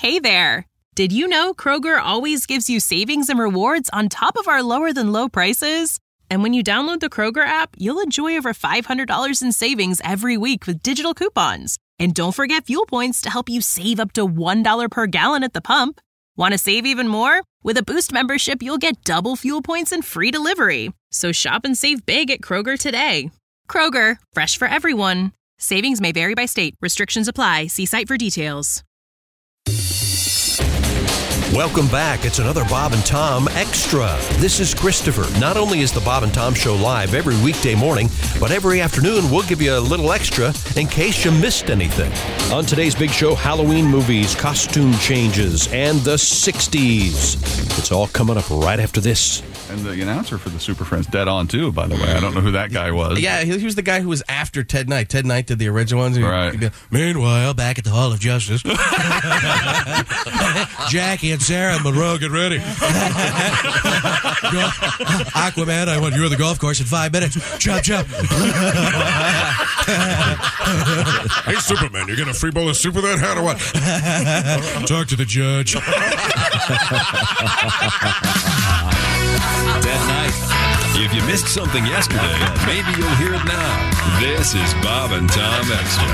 Hey there! Did you know Kroger always gives you savings and rewards on top of our lower-than-low prices? And when you download the Kroger app, you'll enjoy over $500 in savings every week with digital coupons. And don't forget fuel points to help you save up to $1 per gallon at the pump. Want to save even more? With a Boost membership, you'll get double fuel points and free delivery. So shop and save big at Kroger today. Kroger, fresh for everyone. Savings may vary by state. Restrictions apply. See site for details. Welcome back. It's another Bob and Tom Extra. This is Christopher. Not only is the Bob and Tom Show live every weekday morning, but every afternoon we'll give you a little extra in case you missed anything. On today's big show, Halloween movies, costume changes, and the 60s. It's all coming up right after this. And the announcer for the Super Friends, dead on too, by the way. I don't know who that guy was. Yeah, he was the guy who was after Ted Knight. Ted Knight did the original ones. Right. Meanwhile, back at the Hall of Justice, Jackie and Sarah and Monroe, get ready. Aquaman, I want you on the golf course in 5 minutes. Chop, chop. Hey, Superman, you getting a free bowl of soup with that hat or what? Talk to the judge. That night. If you missed something yesterday, maybe you'll hear it now. This is Bob and Tom Extra.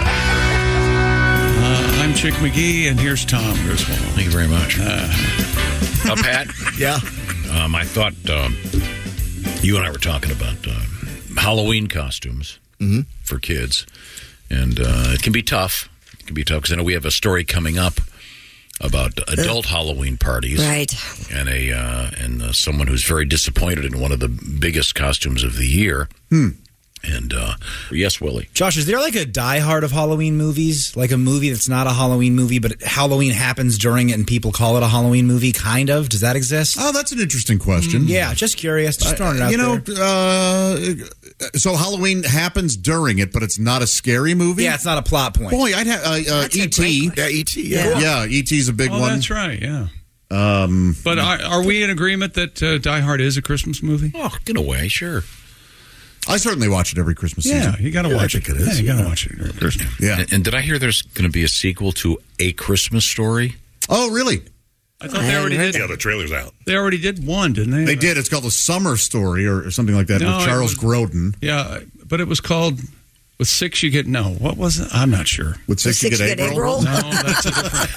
I'm Chick McGee, and here's Tom Griswold. Thank you very much. Pat? Yeah. I thought you and I were talking about Halloween costumes for kids. And it can be tough. It can be tough because I know we have a story coming up about adult Halloween parties. Right. And someone who's very disappointed in one of the biggest costumes of the year. And, yes, Willie. Josh, is there like a diehard of Halloween movies? Like a movie that's not a Halloween movie, but Halloween happens during it and people call it a Halloween movie, kind of? Does that exist? Oh, that's an interesting question. Yeah, just curious. Just throwing it out there. So Halloween happens during it, but it's not a scary movie? Yeah, it's not a plot point. Boy, I'd have E.T. Yeah, E.T., yeah. Yeah, E.T.'s a big one. That's right, yeah. But are we in agreement that Die Hard is a Christmas movie? Oh, in a way, sure. I certainly watch it every Christmas season. Yeah, you got to watch it. I think it is. Yeah, you got to watch it every Christmas. Yeah. And did I hear there's going to be a sequel to A Christmas Story? Oh, really? I thought they already did. Yeah, the trailer's out. They already did one, didn't they? They did. It's called A Summer Story or something like that with Charles Grodin. Yeah, but it was called With 6 You Get... No, what was it? I'm not sure. With 6 You Get April? No, that's a different...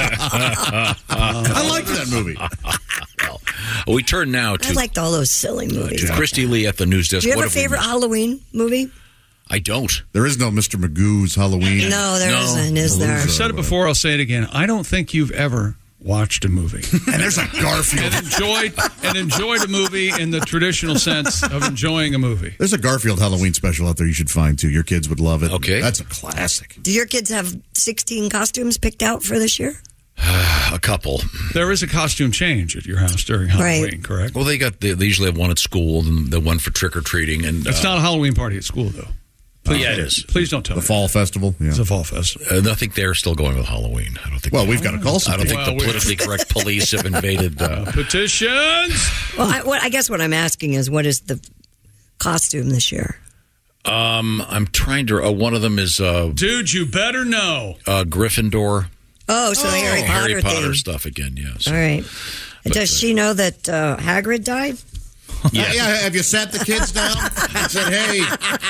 I liked that movie. Well, we turn now to... I liked all those silly movies. To Christy Lee at the news desk. Do you have a favorite Halloween movie? I don't. There is no Mr. Magoo's Halloween. No, there isn't, is there? I've said it before, I'll say it again. I don't think you've ever watched a movie and there's a Garfield and enjoyed a movie in the traditional sense of enjoying a movie. There's a Garfield Halloween special out there you should find too. Your kids would love it. Okay, that's a classic. Do your kids have 16 costumes picked out for this year? A couple. There is a costume change at your house during Halloween, correct? Well, they usually have one at school and the one for trick or treating, and it's not a Halloween party at school though. Please, yeah, it is. Please don't tell me. The fall festival. Yeah. It's a fall festival. I think they're still going with Halloween. I don't think. Well, we've got to call some. I don't think the politically correct police have invaded petitions. Well, I guess what I'm asking is, what is the costume this year? I'm trying to. One of them is. Dude, you better know. Oh, Gryffindor. so Harry Potter theme. Stuff again. Yes. All right. Does she know that Hagrid died? Yes. Yeah, have you sat the kids down and said, hey,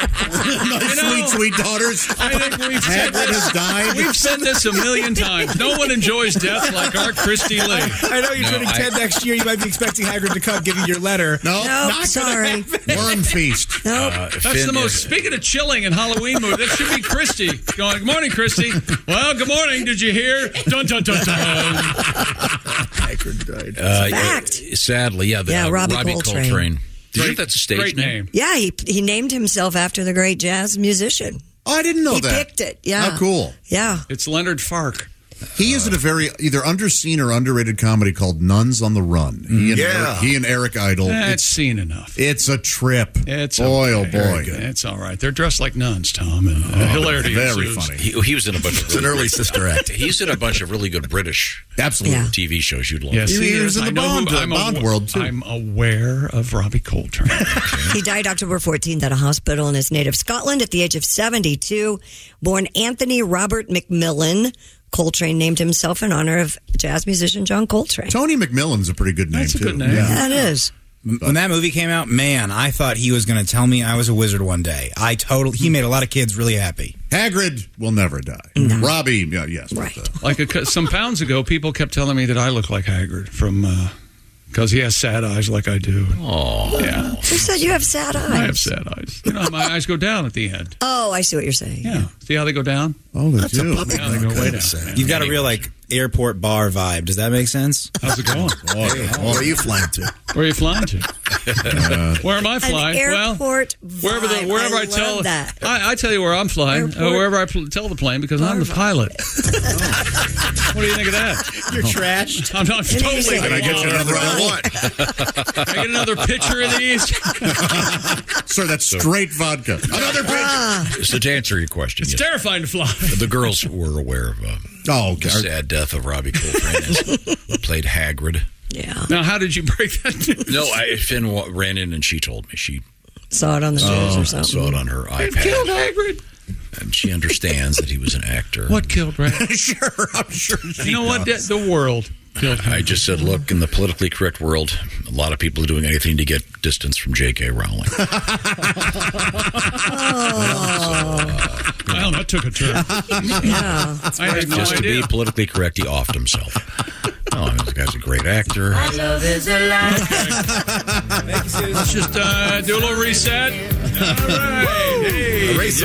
my sweet daughters, I think Hagrid has died? We've said this a million times. No one enjoys death like our Christy Lee. I know you're turning 10 next year. You might be expecting Hagrid to come give you your letter. No, not sorry. Worm feast. No. That's the most, speaking of chilling in Halloween movie, that should be Christy going, good morning, Christy. Well, good morning. Did you hear? Dun, dun, dun, dun. Hagrid died. Fact. Sadly, yeah. Robbie Coltrane. Did you think that's a stage great name? Yeah, he named himself after the great jazz musician. Oh, I didn't know that. He picked it, yeah. How cool. Yeah. It's Leonard Fark. He is in a very either underseen or underrated comedy called Nuns on the Run. He and Eric Idle. It's seen enough. It's a trip. It's boy, oh boy. It's all right. They're dressed like nuns, Tom, and hilarity very ensues. funny. He was in a bunch of It's an early Sister Act. He's in a bunch of really good British TV shows you'd love. Yes, he was in the Bond world too. I'm aware of Robbie Coltrane. He died October 14th at a hospital in his native Scotland at the age of 72. Born Anthony Robert McMillan, Coltrane named himself in honor of jazz musician John Coltrane. Tony McMillan's a pretty good name, That's a too. good name. Yeah, it is. When that movie came out, man, I thought he was going to tell me I was a wizard one day. He made a lot of kids really happy. Hagrid will never die. No. Robbie, yes. Right. Like some pounds ago, people kept telling me that I look like Hagrid from because he has sad eyes like I do. Oh, yeah. Who said you have sad eyes? I have sad eyes. You know, my eyes go down at the end. Oh, I see what you're saying. Yeah. See how they go down? Oh, they do. Yeah, they go way down. You've got a real airport bar vibe. Does that make sense? How's it going? Where are you flying to? Where are you flying to? Where am I flying? An airport wherever I love that. I tell you where I'm flying. Wherever I tell the plane because I'm the pilot. What do you think of that? You're trashed. I'm not totally. Can I get you another one? Can I get another pitcher of these? Sir, that's straight vodka. Another pitcher. So to answer your question, It's terrifying to fly. the girls were aware of the sad death of Robbie Coltrane, who played Hagrid. Yeah. Now, how did you break that news? No, Finn ran in and she told me. She saw it on the news or something. saw it on her They've iPad. killed Hagrid. And she understands that he was an actor. What killed Hagrid? Sure, I'm sure. You know what? The world killed Hagrid. I just said, look, in the politically correct world, a lot of people are doing anything to get distance from J.K. Rowling. Well, that took a turn. Yeah. I had no Just to idea. be politically correct, he offed himself. Oh, I mean, this guy's a great actor. Let's just do a little reset. All right. Hey, Erase.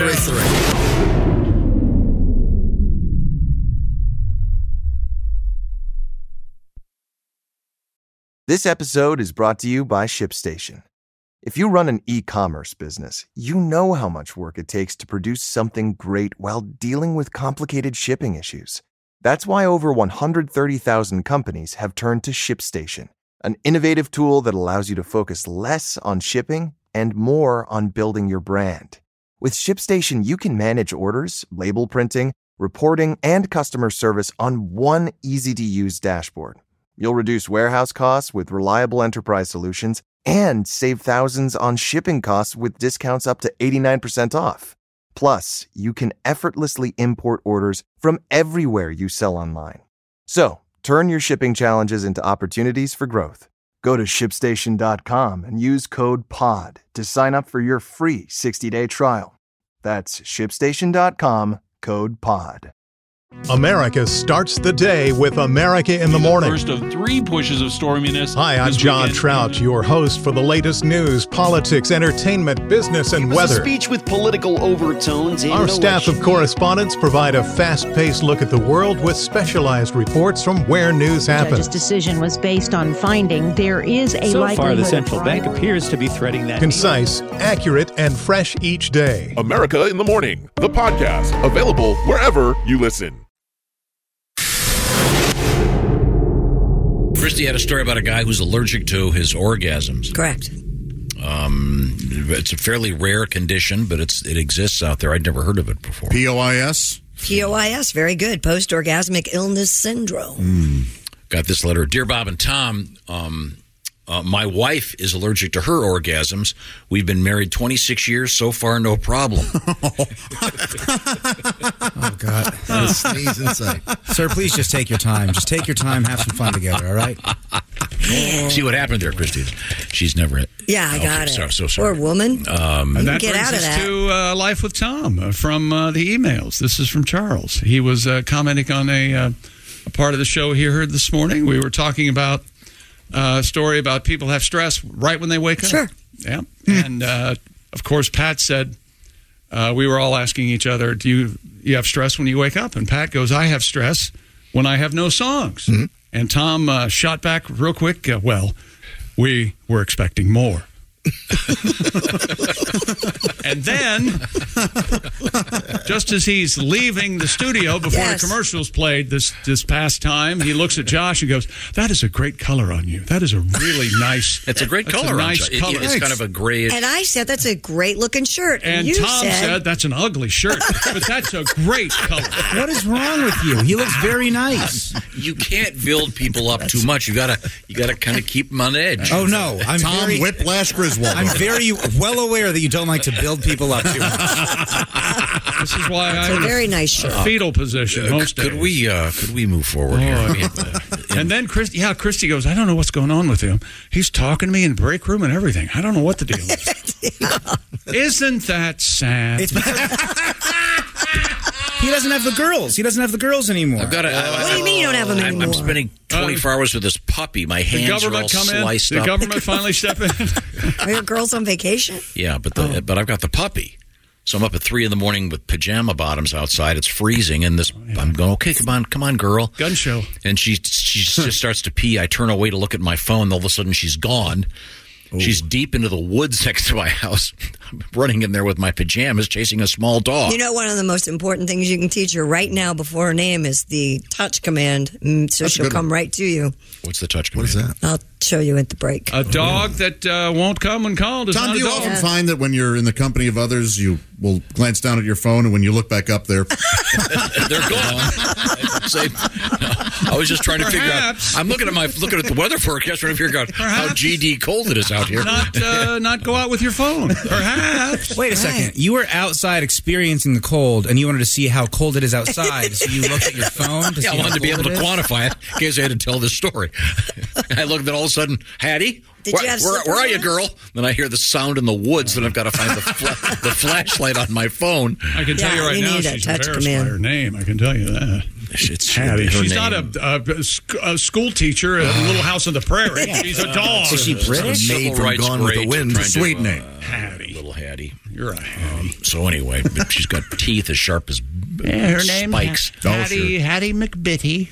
This episode is brought to you by ShipStation. If you run an e-commerce business, you know how much work it takes to produce something great while dealing with complicated shipping issues. That's why over 130,000 companies have turned to ShipStation, an innovative tool that allows you to focus less on shipping and more on building your brand. With ShipStation, you can manage orders, label printing, reporting, and customer service on one easy-to-use dashboard. You'll reduce warehouse costs with reliable enterprise solutions and save thousands on shipping costs with discounts up to 89% off. Plus, you can effortlessly import orders from everywhere you sell online. So, turn your shipping challenges into opportunities for growth. Go to ShipStation.com and use code POD to sign up for your free 60-day trial. That's ShipStation.com, code POD. America starts the day with America in the Morning. First of 3 pushes of storminess. Hi, I'm John Trout, your host for the latest news, politics, entertainment, business, and weather. A speech with political overtones. Our staff of correspondents provide a fast-paced look at the world with specialized reports from where news The happens. judge's decision was based on finding there is a So likelihood far, the of central fraud. bank appears to be threading that. Concise, accurate, and fresh each day. America in the Morning, the podcast, available wherever you listen. Christy had a story about a guy who's allergic to his orgasms. Correct. It's a fairly rare condition, but it exists out there. I'd never heard of it before. POIS? POIS, very good. Post-orgasmic illness syndrome. Got this letter. Dear Bob and Tom, my wife is allergic to her orgasms. We've been married 26 years. So far, no problem. Oh, God. Sneeze inside. Sir, please just take your time. Just take your time. Have some fun together, all right? See what happened there, Christy? She's never... Yeah, I got it. So sorry. Or woman. And that Get brings out of us that. to Life with Tom from the emails. This is from Charles. He was commenting on a part of the show he heard this morning. We were talking about a story about people have stress right when they wake up. Sure. Yeah. And, of course, Pat said, we were all asking each other, do you have stress when you wake up? And Pat goes, I have stress when I have no songs. Mm-hmm. And Tom shot back real quick, well, we were expecting more. And then, just as he's leaving the studio before the commercials played this past time, he looks at Josh and goes, that is a great color on you. That is a really nice... It's a great color. Nice color. It's kind of a grayish... And I said, that's a great looking shirt. And you Tom said, that's an ugly shirt, but that's a great color. What is wrong with you? He looks very nice. You can't build people up too much. You gotta kind of keep them on edge. Oh, no. I'm Tom very, Whiplash Griswold. I'm very well aware that you don't like to build people up too much. This is why It's a very nice shirt. Fetal position most could days. we move forward here? I mean, And then Christy goes, I don't know what's going on with him. He's talking to me in the break room and everything. I don't know what the deal is. Isn't that sad? He doesn't have the girls. He doesn't have the girls anymore. I've got What do you mean you don't have them anymore? I'm spending 24 hours with this puppy. My hands are all sliced The up. government finally step in. Are your girls on vacation? Yeah, but I've got the puppy. So I'm up at 3 a.m. with pajama bottoms outside. It's freezing, and I'm going, okay, come on, girl. Gun show. And she just starts to pee. I turn away to look at my phone. All of a sudden, she's gone. She's deep into the woods next to my house. I'm running in there with my pajamas, chasing a small dog. You know, one of the most important things you can teach her right now before her name is the touch command, so she'll come right to you. What's the touch command? What is that? I'll show you at the break. A dog that won't come when called is Tom, not do a you dog. often find that when you're in the company of others, you will glance down at your phone, and when you look back up there, they're gone. I was just trying to figure out. I'm looking at the weather forecast, trying to figure out how GD cold it is out here. Not go out with your phone. Perhaps. Wait a second. You were outside experiencing the cold, and you wanted to see how cold it is outside, so you looked at your phone to see I how wanted to be able cold to it is? quantify it in case I had to tell this story. I looked, and all of a sudden, Hattie, where are you, girl? Then I hear the sound in the woods, and I've got to find the flashlight on my phone. I can tell you right now, she's embarrassed by her name. I can tell you that. It's Hattie. She's name. not a school teacher at Little House on the Prairie. She's a dog. Is she British? Made from Gone with the Wind. sweet name. Hattie. Little Hattie. You're a Hattie. So anyway, she's got teeth as sharp as her name spikes. Hattie McBitty.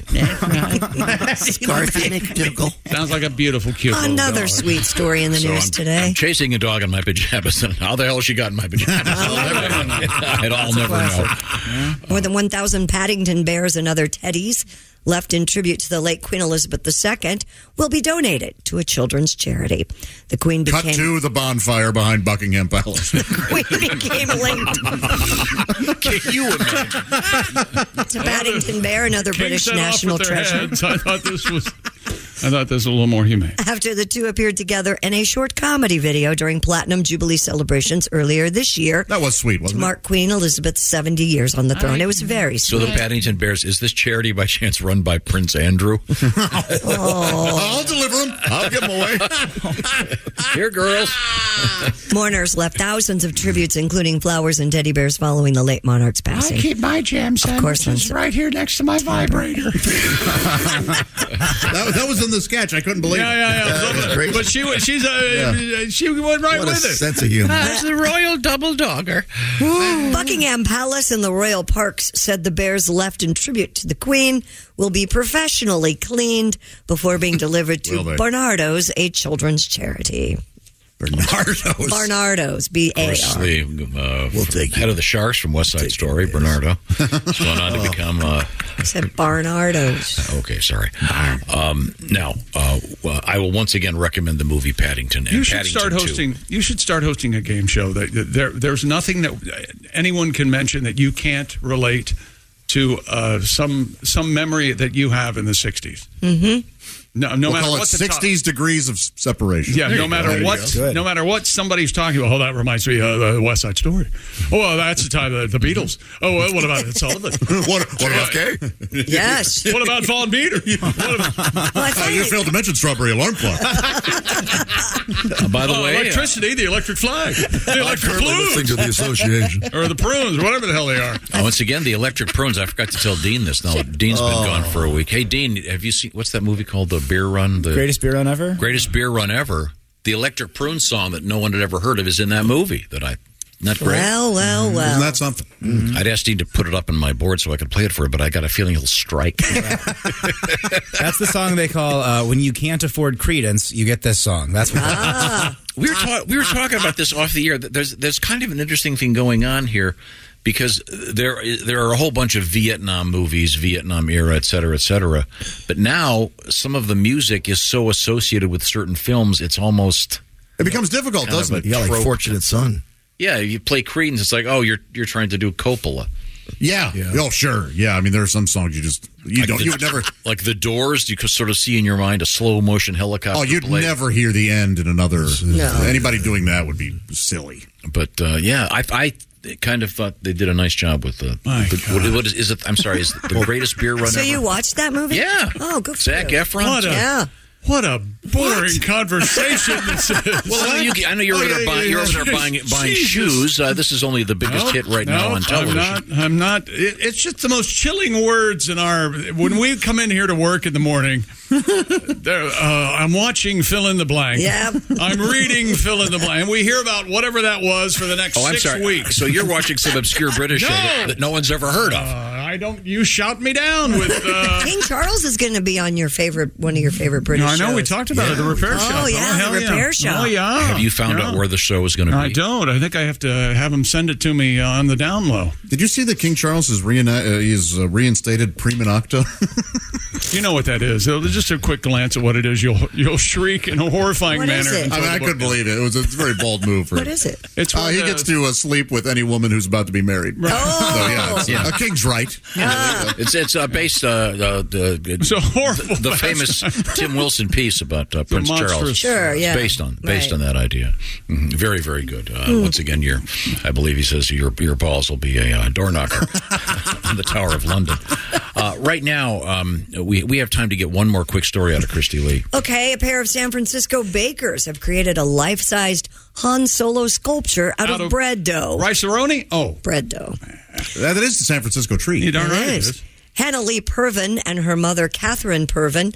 Scarthy McDougal. Sounds like a beautiful, cute little Another dog. sweet story in the news today. I'm chasing a dog in my pajamas, and how the hell she got in my pajamas? I'll never know. More than 1,000 Paddington bears and other teddies left in tribute to the late Queen Elizabeth II will be donated to a children's charity. The Queen cut became to the bonfire behind Buckingham Palace. Queen became linked Can you imagine? to Paddington Bear and other British Kings set off national with their treasure. heads. I thought this was a little more humane. After the two appeared together in a short comedy video during Platinum Jubilee celebrations earlier this year. That was sweet, To wasn't it? mark Queen Elizabeth's 70 years on the throne. It was very So sweet. the Paddington Bears, is this charity by chance run by Prince Andrew? I'll deliver them. I'll give them away. Here, girls. Mourners left thousands of tributes, including flowers and teddy bears, following the late monarch's passing. I keep my jam course, sandwiches right here next to my vibrator. That was in the sketch. I couldn't believe it. Yeah. Great. But she went right What a with it. sense of humor. That's the royal double dogger. Buckingham Palace and the royal parks said the bears left in tribute to the Queen will be professionally cleaned before being delivered to Will they? Barnardo's, a children's charity. Bernardo's. Barnardo's, B-A-R. The We'll take head of the Sharks from West Side Story, Bernardo, has gone on to become. I said Barnardo's. Okay, sorry. Now, I will once again recommend the movie Paddington. And You should Paddington start 2. hosting. You should start hosting a game show. There's nothing that anyone can mention that you can't relate to some memory that you have in the '60s. Mm-hmm. No We'll matter call it what the 60s degrees of separation. Yeah, no matter what somebody's talking about. Oh, that reminds me of the West Side Story. Oh, well, that's the time of the Beatles. Oh, well, what about Ed Sullivan? What about Gay? Yes. What about Von Meter? You failed to mention Strawberry Alarm Clock. By the way, electricity, the electric flag, the electric listening to the blues, association. or the prunes, whatever the hell they are. once again, the electric prunes. I forgot to tell Dean this. Now, Dean's been gone for a week. Hey, Dean, have you seen what's that movie called? The Beer Run, the Greatest beer run ever. Greatest Beer Run Ever. The Electric Prune song that no one had ever heard of is in that movie. Not great. Well. Isn't that something? Mm-hmm. I'd asked Dean to put it up on my board so I could play it for him, but I got a feeling he'll strike. That's the song they call when you can't afford Creedence, you get this song. That's what We were talking about this off the air. There's kind of an interesting thing going on here, because there are a whole bunch of Vietnam movies, Vietnam era, et cetera, but now some of the music is so associated with certain films, it's almost It becomes difficult, doesn't it? Yeah, like trope. Fortunate Son. Yeah, you play Creedence, it's like, oh, you're trying to do Coppola. Yeah. Oh, sure. Yeah. I mean, there are some songs you would never. Like The Doors, you could sort of see in your mind a slow motion helicopter. Oh, you'd play. never hear the end in another. No. Anybody doing that would be silly. But yeah, they kind of thought they did a nice job with what is it? I'm sorry, is it the greatest beer run So ever? you watched that movie? Yeah. Oh, good for Zac you. Efron. What a boring conversation this is. Well, I know you're over there buying shoes. This is only the biggest hit right now on television. I'm not. It's just the most chilling words in our. When we come in here to work in the morning, I'm watching fill in the blank. Yeah. I'm reading fill in the blank. And we hear about whatever that was for the next 6 weeks. So you're watching some obscure British show that no one's ever heard of. I don't. You shout me down with. King Charles is going to be on one of your favorite British shows. I know we talked about it, the Repair Show. Oh yeah, the Repair Show. Oh yeah. Have you found out where the show is going to be? I don't. I think I have to have him send it to me on the down low. Did you see that King Charles is reinstated prima nocta? You know what that is. Just a quick glance at what it is. You'll shriek in a horrifying What manner. is it? I couldn't believe it. It's a very bold move for him. What is it? It's he gets to sleep with any woman who's about to be married. Right. Oh. So, a king's right. It's based It's a horrible. the famous Tim Wilson piece about Prince Charles. Sure, yeah. It's based on that idea. Very, very good. Once again, I believe he says your balls will be a door knocker on the Tower of London. Right now, we have time to get one more quick story out of Christy Lee. Okay, a pair of San Francisco bakers have created a life-sized Han Solo sculpture out of bread dough. Rice-A-Roni? Oh. Bread dough. That is the San Francisco treat. You darn right It is. Hannah Lee Purvin and her mother, Catherine Purvin,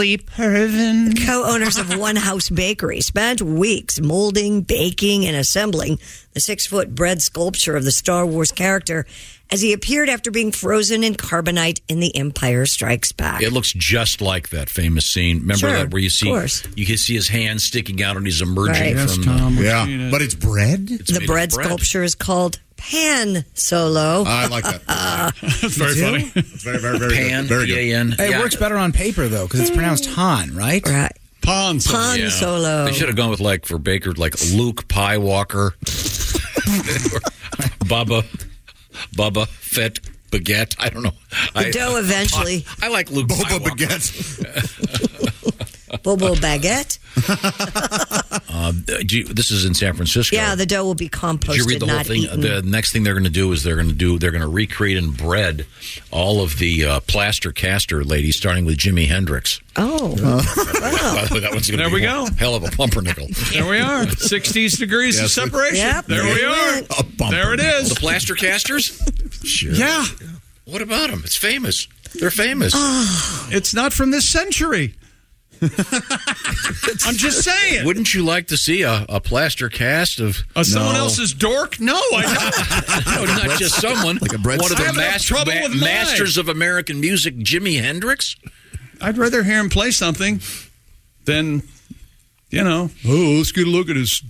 co-owners of One House Bakery, spent weeks molding, baking, and assembling the 6-foot bread sculpture of the Star Wars character as he appeared after being frozen in carbonite in The Empire Strikes Back. It looks just like that famous scene. Remember that where you can see his hand sticking out and he's emerging Right. from Tom, but it's bread? The bread sculpture is called Pan Solo. I like that. That's very funny. It's very, very, very Pan, good. Very good. P-A-N. It works better on paper, though, because it's pronounced Han, right? Right. Pan Solo. They should have gone with, for Baker, Luke Pie Walker. Bubba Fett Baguette. I don't know. The dough eventually. I like Luke Pie Walker. Bobo Baguette. This is in San Francisco. Yeah, the dough will be composted, Did you read the whole not thing? eaten. The next thing they're going to do is they're going to recreate in bread all of the plaster caster ladies, starting with Jimi Hendrix. Oh, By the way, that one's going to be go. Hell of a pumpernickel. There we are. 60 degrees of separation. Yep, there we are. There it is. The plaster casters? Sure. Yeah. What about them? It's famous. They're famous. It's not from this century. I'm just saying. Wouldn't you like to see a plaster cast of someone else's dork? No, I don't. No, not just someone. Like a bread one of the trouble with masters of American music, Jimi Hendrix. I'd rather hear him play something than, let's get a look at his.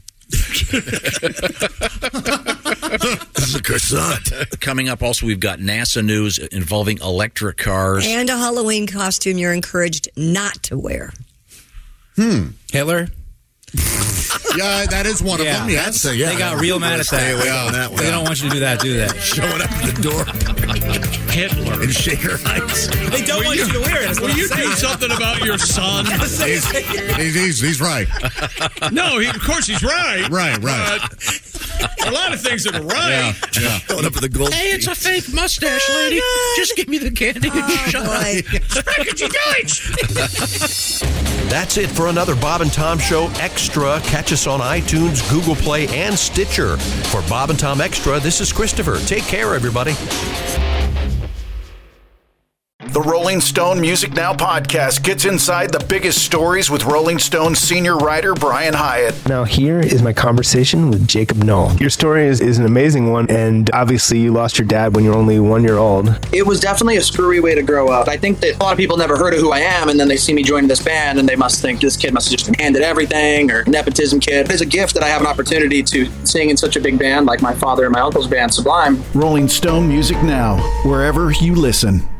This is a croissant. Coming up, also, we've got NASA news involving electric cars. And a Halloween costume you're encouraged not to wear. Hitler? Yeah, that is one of them. Yes. They got real mad at that. They don't want you to do that, do they? Showing up at the door. Hitler. In Shaker Heights. They don't want you to wear it. Will you do something about your son? He's right. No, of course he's right. Right. A lot of things that are right. Yeah. Showing up at the gold. Hey, it's a fake mustache, lady. Just give me the candy and shut up. That's it for another Bob and Tom Show Extra. Catch us on iTunes, Google Play, and Stitcher. For Bob and Tom Extra, this is Christopher. Take care, everybody. The Rolling Stone Music Now podcast gets inside the biggest stories with Rolling Stone senior writer Brian Hyatt. Now here is my conversation with Jacob Knoll. Your story is an amazing one, and obviously you lost your dad when you were only 1 year old. It was definitely a screwy way to grow up. I think that a lot of people never heard of who I am, and then they see me joining this band, and they must think this kid must have just been handed everything, or nepotism kid. It's a gift that I have an opportunity to sing in such a big band like my father and my uncle's band, Sublime. Rolling Stone Music Now, wherever you listen.